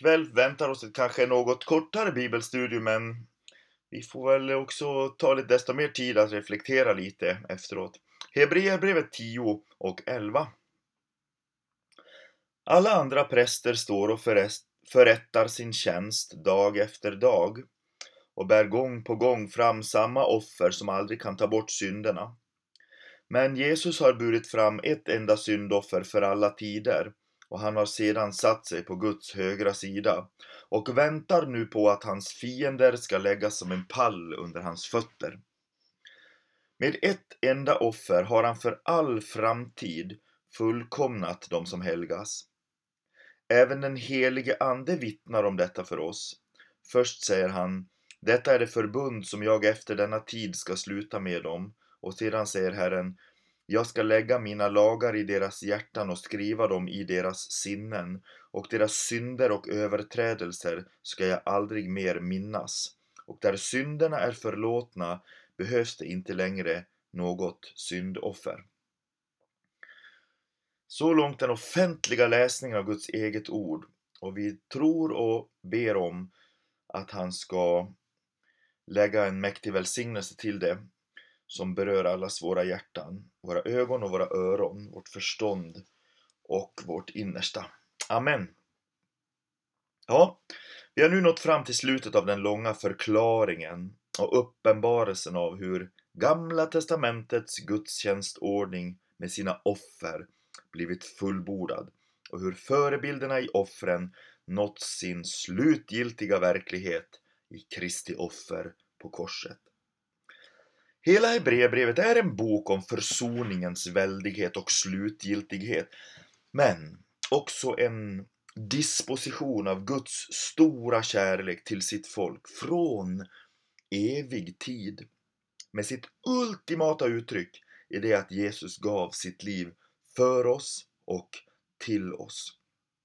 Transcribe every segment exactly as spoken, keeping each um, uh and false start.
Ikväll väntar oss ett kanske något kortare bibelstudium, men vi får väl också ta lite desto mer tid att reflektera lite efteråt. Hebreerbrevet tio och elva. Alla andra präster står och förrättar sin tjänst dag efter dag och bär gång på gång fram samma offer som aldrig kan ta bort synderna. Men Jesus har burit fram ett enda syndoffer för alla tider, och han har sedan satt sig på Guds högra sida och väntar nu på att hans fiender ska läggas som en pall under hans fötter. Med ett enda offer har han för all framtid fullkomnat de som helgas. Även den helige ande vittnar om detta för oss. Först säger han: detta är det förbund som jag efter denna tid ska sluta med dem. Och sedan säger Herren: jag ska lägga mina lagar i deras hjärtan och skriva dem i deras sinnen, och deras synder och överträdelser ska jag aldrig mer minnas. Och där synderna är förlåtna behövs det inte längre något syndoffer. Så långt den offentliga läsningen av Guds eget ord, och vi tror och ber om att han ska lägga en mäktig välsignelse till det som berör allas våra hjärtan, våra ögon och våra öron, vårt förstånd och vårt innersta. Amen. Ja, vi har nu nått fram till slutet av den långa förklaringen och uppenbarelsen av hur Gamla testamentets gudstjänstordning med sina offer blivit fullbordad, och hur förebilderna i offren nått sin slutgiltiga verklighet i Kristi offer på korset. Hela Hebreerbrevet är en bok om försoningens väldighet och slutgiltighet, men också en disposition av Guds stora kärlek till sitt folk från evig tid, med sitt ultimata uttryck i det att Jesus gav sitt liv för oss och till oss.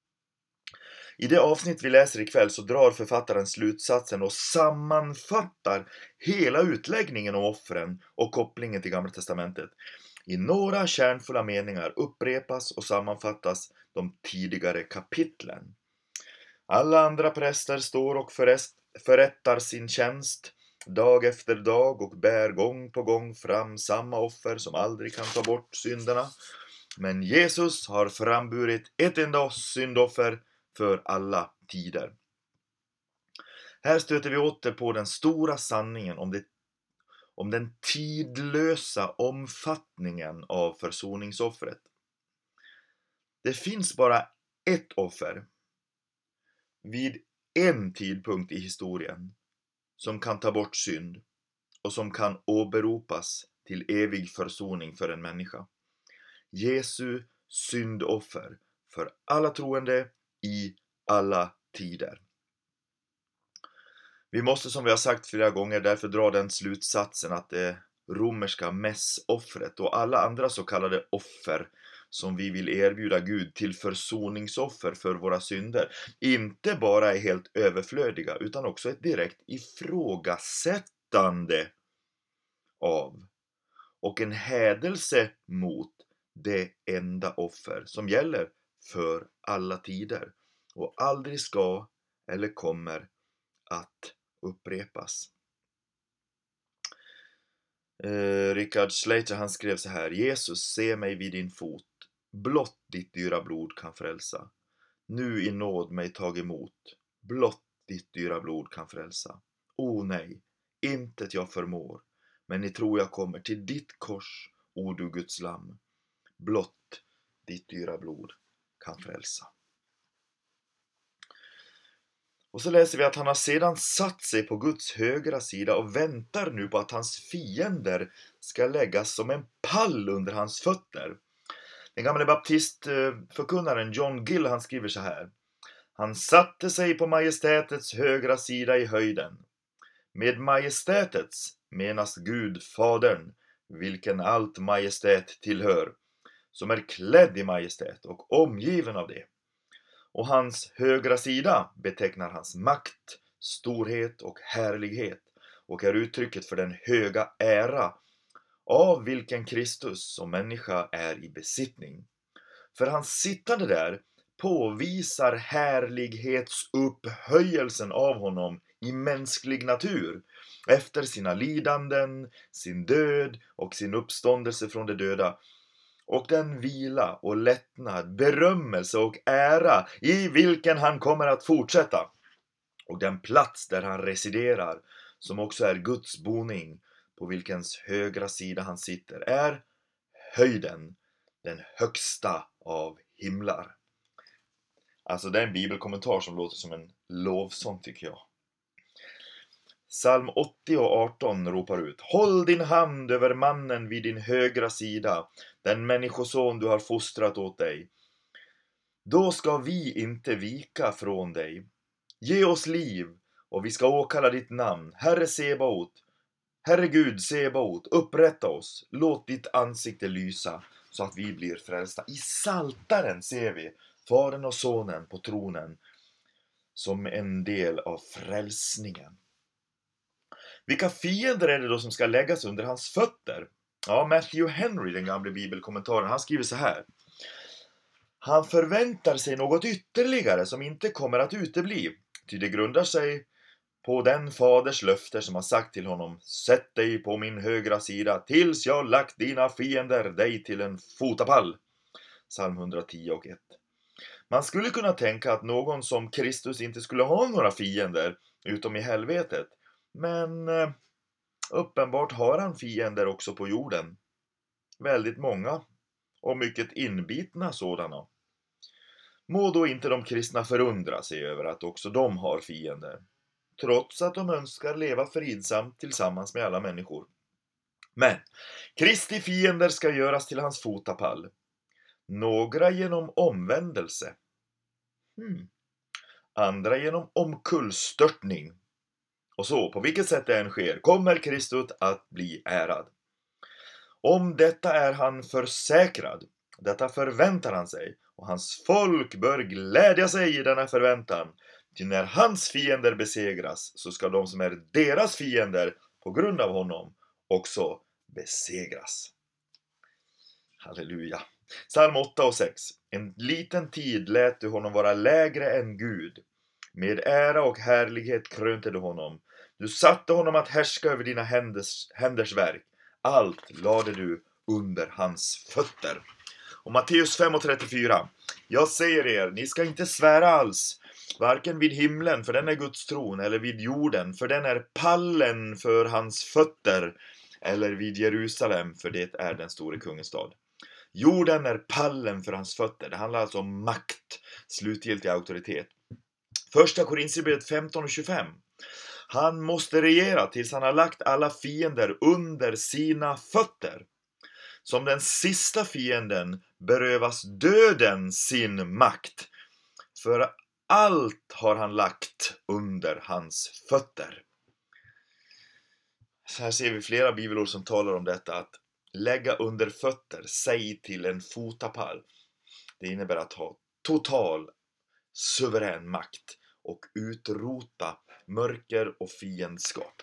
I det avsnitt vi läser ikväll så drar författaren slutsatsen och sammanfattar hela utläggningen om offren och kopplingen till Gamla testamentet. I några kärnfulla meningar upprepas och sammanfattas de tidigare kapitlen. Alla andra präster står och förrättar sin tjänst dag efter dag och bär gång på gång fram samma offer som aldrig kan ta bort synderna. Men Jesus har framburit ett enda syndoffer för alla tider. Här stöter vi åter på den stora sanningen om, det, om den tidlösa omfattningen av försoningsoffret. Det finns bara ett offer vid en tidpunkt i historien som kan ta bort synd och som kan åberopas till evig försoning för en människa. Jesu syndoffer för alla troende i alla tider. Vi måste, som vi har sagt flera gånger, därför dra den slutsatsen att det romerska mässoffret och alla andra så kallade offer som vi vill erbjuda Gud till försoningsoffer för våra synder inte bara är helt överflödiga utan också ett direkt ifrågasättande av och en hädelse mot det enda offer som gäller för alla tider och aldrig ska eller kommer att upprepas. Eh, Richard Slater, han skrev så här: Jesus, se mig vid din fot, blott ditt dyra blod kan frälsa. Nu i nåd mig tag emot, blott ditt dyra blod kan frälsa. O nej, intet jag förmår, men ni tror jag kommer till ditt kors, o du Guds lamm. Blott ditt dyra blod kan frälsa. Och så läser vi att han har sedan satt sig på Guds högra sida och väntar nu på att hans fiender ska läggas som en pall under hans fötter. Den gamla baptistförkunnaren John Gill, han skriver så här: han satte sig på majestätets högra sida i höjden. Med majestätets menas Gud Fadern, vilken allt majestät tillhör, som är klädd i majestät och omgiven av det. Och hans högra sida betecknar hans makt, storhet och härlighet och är uttrycket för den höga ära av vilken Kristus som människa är i besittning. För hans sittande där påvisar härlighetsupphöjelsen av honom i mänsklig natur efter sina lidanden, sin död och sin uppståndelse från de döda, och den vila och lättnad, berömmelse och ära i vilken han kommer att fortsätta, och den plats där han residerar, som också är Guds boning, på vilkens högra sida han sitter, är höjden, den högsta av himlar. Alltså det är en bibelkommentar som låter som en lovsång, tycker jag. Psalm åttio och arton ropar ut: Håll din hand över mannen vid din högra sida, den människoson du har fostrat åt dig. Då ska vi inte vika från dig. Ge oss liv, och vi ska åkalla ditt namn. Herre Sebaot, Herre Gud Sebaot, upprätta oss. Låt ditt ansikte lysa, så att vi blir frälsta. I Saltaren ser vi Fadern och Sonen på tronen som en del av frälsningen. Vilka fiender är det då som ska läggas under hans fötter? Ja, Matthew Henry, den gamla bibelkommentaren, han skriver så här: Han förväntar sig något ytterligare som inte kommer att utebli, ty det grundar sig på den faders löfte som har sagt till honom: Sätt dig på min högra sida tills jag lagt dina fiender dig till en fotapall. Psalm hundratio och ett. Man skulle kunna tänka att någon som Kristus inte skulle ha några fiender utom i helvetet, men eh, uppenbart har han fiender också på jorden. Väldigt många, och mycket inbitna sådana. Må då inte de kristna förundra sig över att också de har fiender, trots att de önskar leva fridsamt tillsammans med alla människor. Men Kristi fiender ska göras till hans fotapall. Några genom omvändelse, hmm. andra genom omkullstörtning. Och så, på vilket sätt det än sker, kommer Kristus att bli ärad. Om detta är han försäkrad, detta förväntar han sig, och hans folk bör glädja sig i denna förväntan. Ty när hans fiender besegras, så ska de som är deras fiender på grund av honom också besegras. Halleluja. Psalm åtta och sex. En liten tid lät du honom vara lägre än Gud. Med ära och härlighet krönte du honom. Du satte honom att härska över dina händers, händers verk. Allt lade du under hans fötter. Och Matteus fem och trettiofyra. Jag säger er, ni ska inte svära alls, varken vid himlen, för den är Guds tron, eller vid jorden, för den är pallen för hans fötter, eller vid Jerusalem, för det är den store kungens stad. Jorden är pallen för hans fötter. Det handlar alltså om makt, slutgiltig auktoritet. Första Korinthierbrevet femton och tjugofem. Han måste regera tills han har lagt alla fiender under sina fötter. Som den sista fienden berövas döden sin makt. För allt har han lagt under hans fötter. Så här ser vi flera bibelord som talar om detta, att lägga under fötter, säg till en fotapall. Det innebär att ha total suverän makt och utrota mörker och fiendskap.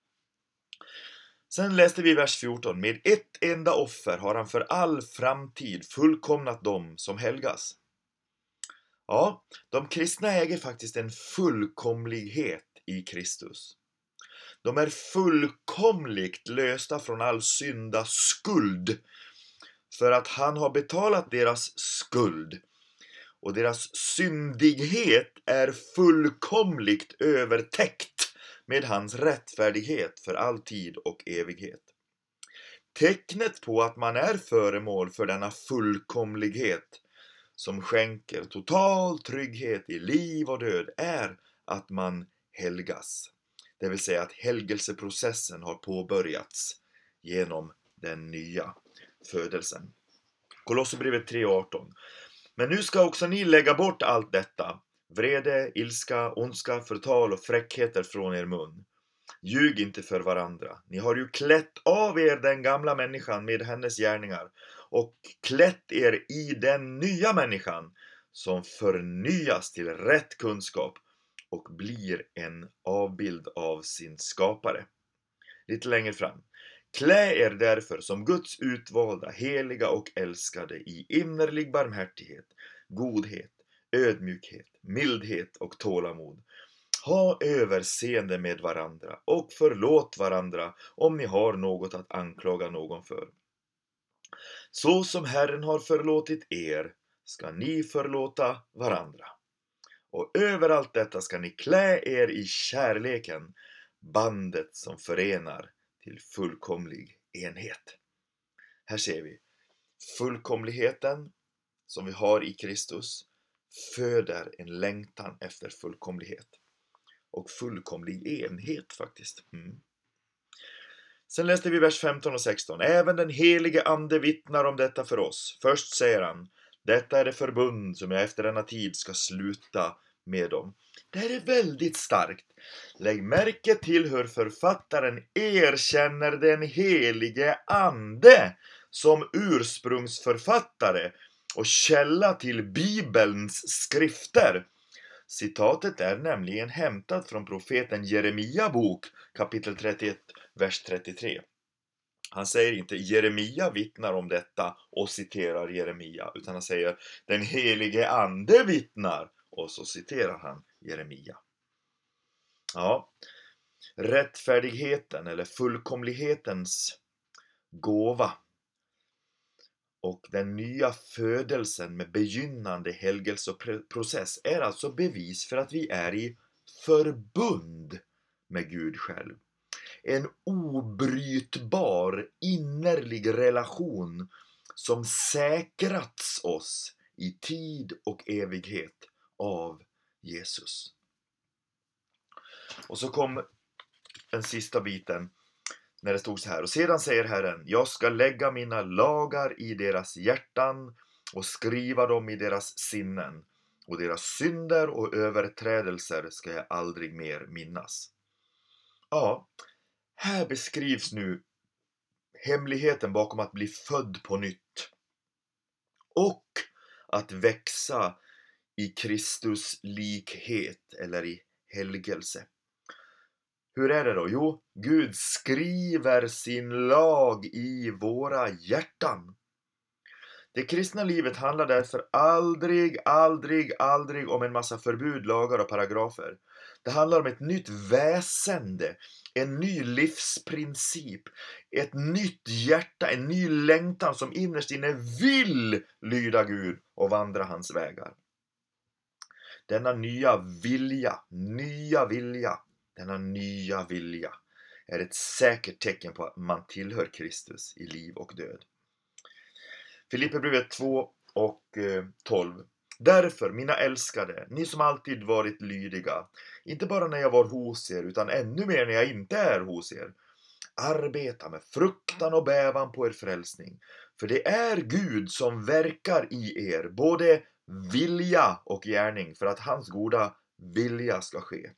Sen läste vi vers fjorton. Med ett enda offer har han för all framtid fullkomnat dem som helgas. Ja, de kristna äger faktiskt en fullkomlighet i Kristus. De är fullkomligt lösta från all synda skuld, för att han har betalat deras skuld. Och deras syndighet är fullkomligt övertäckt med hans rättfärdighet för all tid och evighet. Tecknet på att man är föremål för denna fullkomlighet som skänker total trygghet i liv och död är att man helgas. Det vill säga att helgelseprocessen har påbörjats genom den nya födelsen. Kolosserbrevet tre och arton. Men nu ska också ni lägga bort allt detta: vrede, ilska, ondska, förtal och fräckheter från er mun. Ljug inte för varandra. Ni har ju klätt av er den gamla människan med hennes gärningar och klätt er i den nya människan som förnyas till rätt kunskap och blir en avbild av sin skapare. Lite längre fram. Klä er därför som Guds utvalda, heliga och älskade i innerlig barmhärtighet, godhet, ödmjukhet, mildhet och tålamod. Ha överseende med varandra och förlåt varandra om ni har något att anklaga någon för. Så som Herren har förlåtit er ska ni förlåta varandra. Och över allt detta ska ni klä er i kärleken, bandet som förenar till fullkomlig enhet. Här ser vi fullkomligheten som vi har i Kristus föder en längtan efter fullkomlighet. Och fullkomlig enhet faktiskt. Mm. Sen läste vi vers femton och sexton. Även den helige ande vittnar om detta för oss. Först säger han: detta är det förbund som jag efter denna tid ska sluta med dem. Det här är väldigt starkt. Lägg märke till hur författaren erkänner den helige ande som ursprungsförfattare och källa till Bibelns skrifter. Citatet är nämligen hämtat från profeten Jeremia bok kapitel trettioett vers trettiotre. Han säger inte Jeremia vittnar om detta och citerar Jeremia, utan han säger den helige ande vittnar och så citerar han Jeremia. Ja, rättfärdigheten eller fullkomlighetens gåva och den nya födelsen med begynnande helgelseprocess är alltså bevis för att vi är i förbund med Gud själv. En obrytbar innerlig relation som säkrats oss i tid och evighet av Jesus. Och så kom den sista biten när det stod så här. Och sedan säger Herren: jag ska lägga mina lagar i deras hjärtan och skriva dem i deras sinnen. Och deras synder och överträdelser ska jag aldrig mer minnas. Ja, här beskrivs nu hemligheten bakom att bli född på nytt. Och att växa i Kristus likhet eller i helgelse. Hur är det då? Jo, Gud skriver sin lag i våra hjärtan. Det kristna livet handlar därför aldrig, aldrig, aldrig om en massa förbud, lagar och paragrafer. Det handlar om ett nytt väsende, en ny livsprincip, ett nytt hjärta, en ny längtan som innerst inne vill lyda Gud och vandra hans vägar. Denna nya vilja, nya vilja, denna nya vilja är ett säkert tecken på att man tillhör Kristus i liv och död. Filipperbrevet två och tolv. Därför, mina älskade, ni som alltid varit lydiga, inte bara när jag var hos er utan ännu mer när jag inte är hos er, arbeta med fruktan och bävan på er frälsning. För det är Gud som verkar i er, både vilja och gärning, för att hans goda vilja ska ske.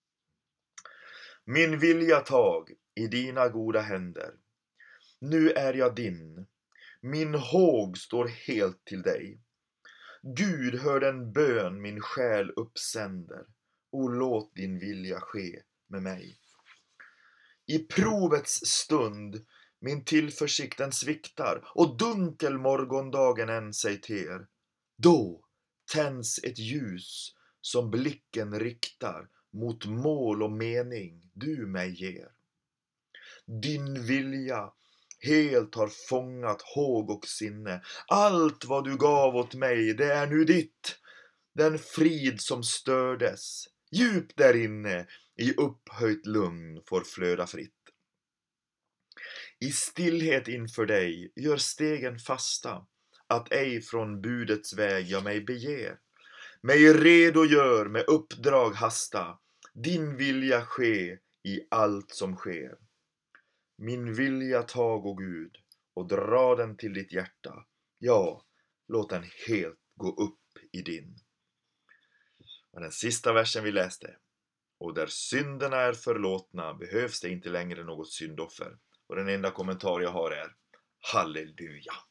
Min vilja tag i dina goda händer. Nu är jag din. Min håg står helt till dig. Gud, hör den bön min själ uppsänder. Och låt din vilja ske med mig. I provets stund min tillförsikten sviktar och dunkel morgondagen än sig ter. Då tänds ett ljus som blicken riktar mot mål och mening du mig ger. Din vilja helt har fångat håg och sinne. Allt vad du gav åt mig, det är nu ditt. Den frid som stördes, djupt där inne, i upphöjt lugn får flöda fritt. I stillhet inför dig gör stegen fasta, att ej från budets väg jag mig beger. Mig redo gör med uppdrag hasta, din vilja ske i allt som sker. Min vilja tag, o Gud, och dra den till ditt hjärta. Ja, låt den helt gå upp i din. Och den sista versen vi läste. Och där synderna är förlåtna behövs det inte längre något syndoffer. Och den enda kommentar jag har är: halleluja.